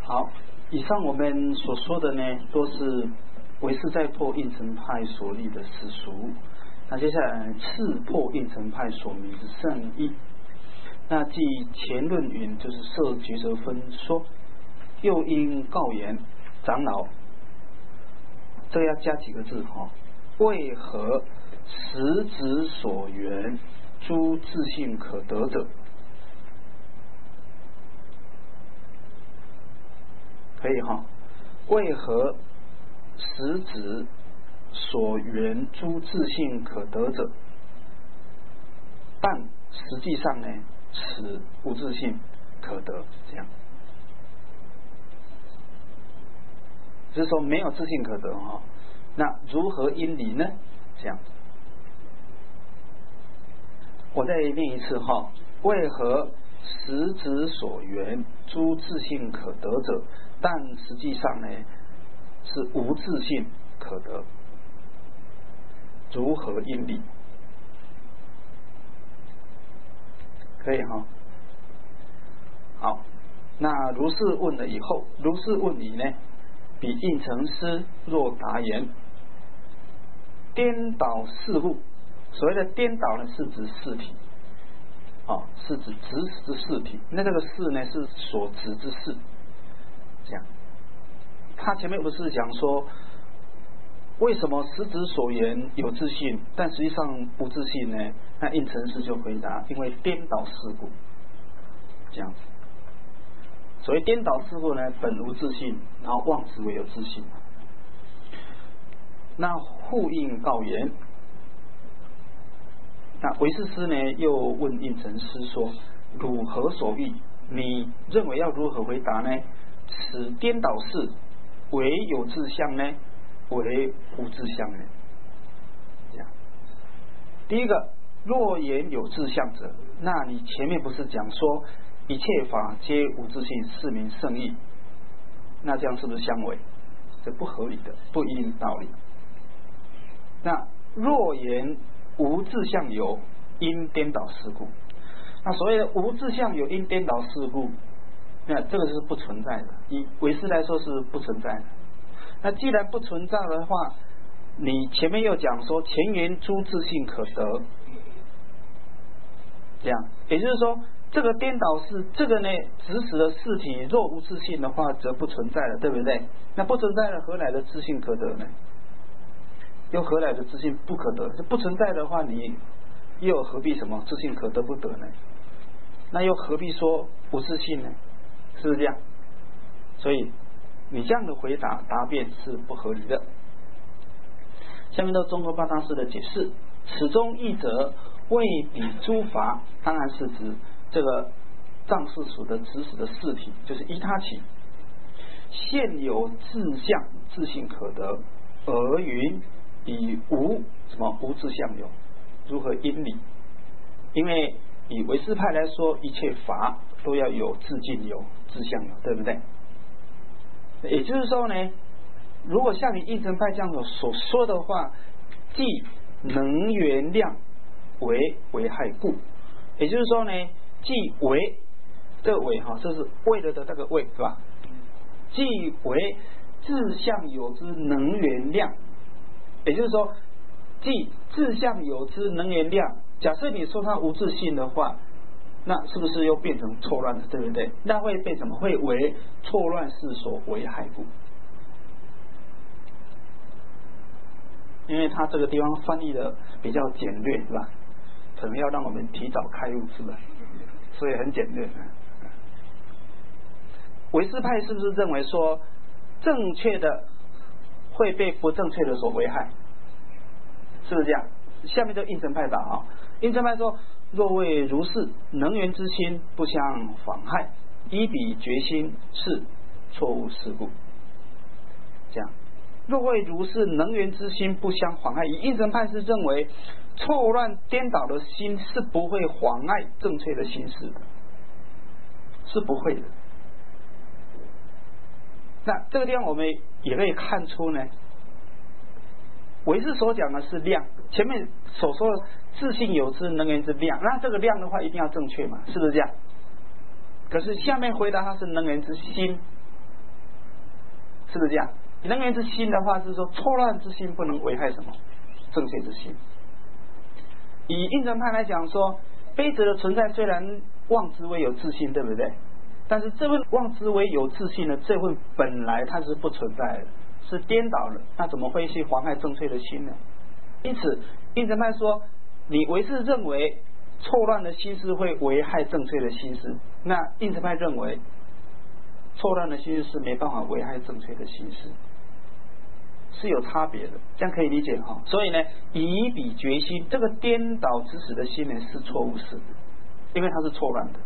好，以上我们所说的呢，都是唯识在破应成派所立的实俗。那接下来次破应成派所明之圣义。那即前论云，就是摄抉择分说，又因告言长老，这个要加几个字哈？为何实质所缘诸自性可得者？可以哈？为何实质所缘诸自性可得者？但实际上呢，此无自性可得，这样，就是说没有自性可得哈。那如何因理呢？这样，我再念一次哈。为何实质所缘诸自性可得者，但实际上呢是无自性可得？如何因理？可以哈。好，那如是问了以后，如是问理呢？彼应成师若答言，颠倒事物。所谓的颠倒呢，是指事体，是指指使之事体。那这个事呢，是所指之事。这样，他前面不是讲说，为什么实质所言有自信，但实际上不自信呢？那应成师就回答，因为颠倒事故。这样子，所谓颠倒事故呢，本无自信，然后妄执为有自信。那互应告言，那唯识师呢又问应成师说：汝何所欲？你认为要如何回答呢？此颠倒事，唯有自相呢，为无自相呢？这样，第一个，若言有自相者，那你前面不是讲说一切法皆无自性，是名圣义？那这样是不是相违？这不合理的，不一定道理。那若言无自相有，因颠倒事故。那所谓的无自相有因颠倒事故，那这个是不存在的，以唯识来说是不存在的。那既然不存在的话，你前面又讲说前言诸自性可得，这样，也就是说这个颠倒是这个呢，指使的事体若无自性的话，则不存在了，对不对？那不存在了，何来的自性可得呢？又何来的自性不可得？这不存在的话，你又何必什么自性可得不得呢？那又何必说无自性呢？是不是这样？所以你这样的回答答辩是不合理的。下面到综合八大师的解释，此中义者为彼诸法，当然是指这个藏世俗的指使的事体，就是依他起现有自相自性可得，而云以无什么无自相有，如何因理？因为以唯识派来说，一切法都要有自性有自相有，对不对？也就是说呢，如果像你应成派这样所说的话，即能原量为危害故，也就是说呢，即为这个为这是为了的那个为，是吧？即为自相有之能原量，也就是说，即自相有之能原量。假设你说它无自性的话，那是不是又变成错乱了，对不对？那会被什么？会为错乱事所危害故。因为他这个地方翻译的比较简略，是吧？可能要让我们提早开悟，是吧？所以很简略。唯识派是不是认为说正确的会被不正确的所危害？是不是这样？下面就应成派答啊，应成派说：若为如是，能源之心不相妨害，依彼决心是错误事故。这样，若为如是，能源之心不相妨害，以应成派是认为错乱颠倒的心是不会妨碍正确的心事的，是不会的。那这个地方我们也可以看出呢，唯识所讲的是量，前面所说的自性有之能源之量，那这个量的话一定要正确嘛，是不是这样？可是下面回答它是能源之心， 是不是这样？能源之心的话是说，错乱之心不能危害什么正确之心。以应成派来讲说，悲者的存在虽然妄之为有自信，对不对？但是这份妄之为有自信的这份本来它是不存在的，是颠倒的，那怎么会去妨害正确的心呢？因此应成派说，你唯是认为错乱的心思会危害正确的心思，那应成派认为错乱的心思是没办法危害正确的心思，是有差别的，这样可以理解哈。所以呢，以彼决心，这个颠倒指使的心呢是错误事的，因为它是错乱的。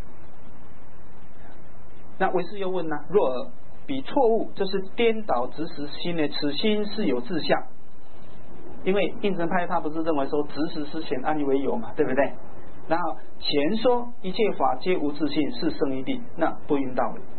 那唯识又问呢，若彼错误，就是颠倒指使心呢，此心是有志向。因为应成派他不是认为说指使是显安义为有嘛，对不对？然后前说一切法皆无自性，是生一地，那不应道理。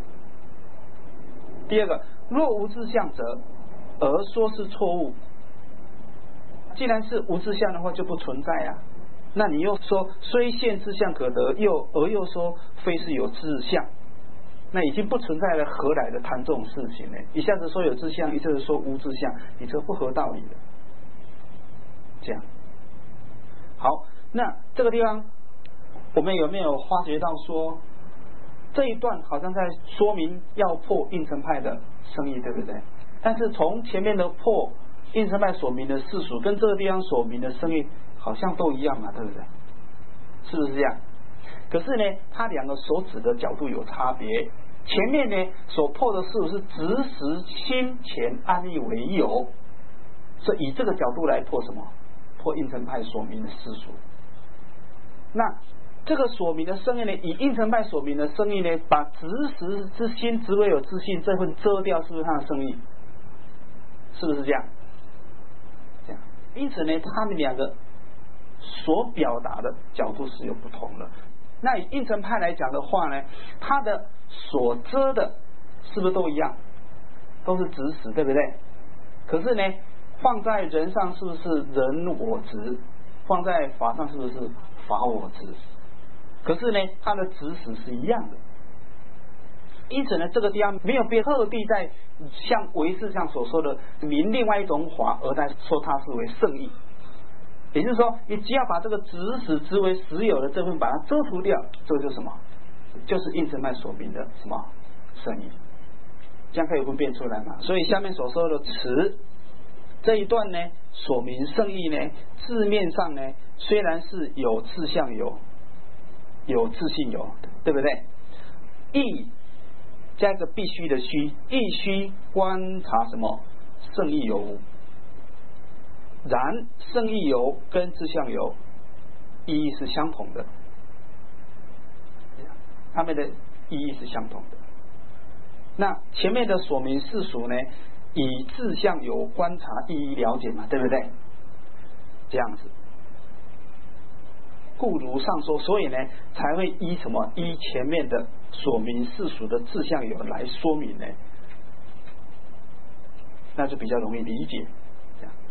第二个，若无自相者，而说是错误。既然是无自相的话，就不存在啊。那你又说虽现自相可得，又说非是有自相，那已经不存在了，何来的谈这种事情呢？一下子说有自相，一下子说无自相，你这不合道理的。这样好，那这个地方我们有没有发觉到说，这一段好像在说明要破应成派的生意，对不对？但是从前面的破应成派所明的世俗，跟这个地方所明的生意好像都一样嘛，对不对？是不是这样？可是呢，它两个所指的角度有差别。前面呢所破的事是指使心前安义为有，所以以这个角度来破什么？破应成派所明的世俗。那这个所明的生意呢，以应成派所明的生意呢，把指使之心只为有自信这份遮掉，是不是他的生意？是不是这样？这样，因此呢，他们两个所表达的角度是有不同的。那以应成派来讲的话呢，他的所遮的是不是都一样？都是指使，对不对？可是呢，放在人上是不是人我执？放在法上是不是法我执？可是呢，它的指使是一样的。因此呢，这个地方没有被特地在像唯识上所说的明另外一种法，而在说它是为圣意。也就是说，你只要把这个指使之为实有的这份把它遮除掉，这个就是什么？就是应成派所明的什么圣意。这样可以分辨出来嘛？所以下面所说的词这一段呢，所明圣意呢，字面上呢虽然是有志向有自信有，对不对？意加一个必须的须，意须观察什么圣意有无。然圣意有跟志向有意义是相同的，他们的意义是相同的。那前面的所明世俗呢，以志向有观察意义了解嘛，对不对？这样子，故如上说，所以呢才会依什么？依前面的所明世俗的志向有来说明呢，那就比较容易理解。